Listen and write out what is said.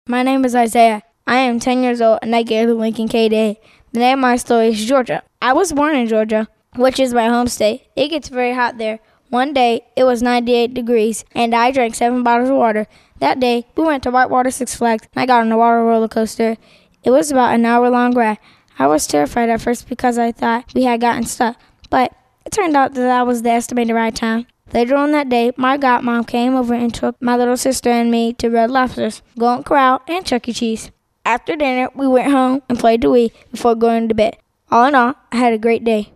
My name is Isaiah. I am 10 years old and I go to Lincoln K-Day. The name of my story is Georgia. I was born in Georgia, which is my home state. It gets very hot there. One day, it was 98 degrees, and I drank 7 bottles of water. That day, we went to Whitewater Six Flags, and I got on a water roller coaster. It was about an hour-long ride. I was terrified at first because I thought we had gotten stuck, but it turned out that was the estimated ride time. Later on that day, my godmom came over and took my little sister and me to Red Lobster's, Golden Corral, and Chuck E. Cheese. After dinner, we went home and played the Wii before going to bed. All in all, I had a great day.